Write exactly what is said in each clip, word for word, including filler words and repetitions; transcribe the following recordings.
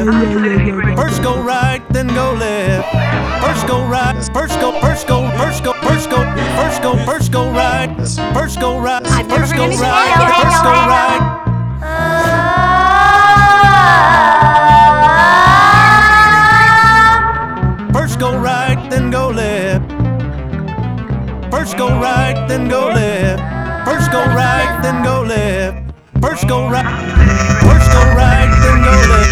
First go right, then go left. First go right, first go, first go, first go, first go, first go, first go right. First go right, first go right, first go right. First go right, then go left. First go right, then go left. First go right, then go left. First go right, first go right, then go left.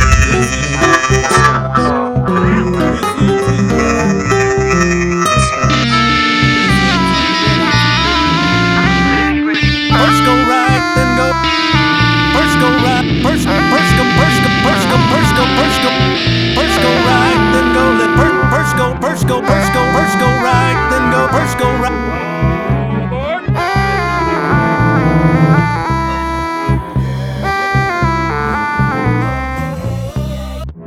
First go right, then go. First go right, first, first go, first go, first go, first go, first go, first go right, then go left. First, first go, first go, first go, first go right, then go, first go right.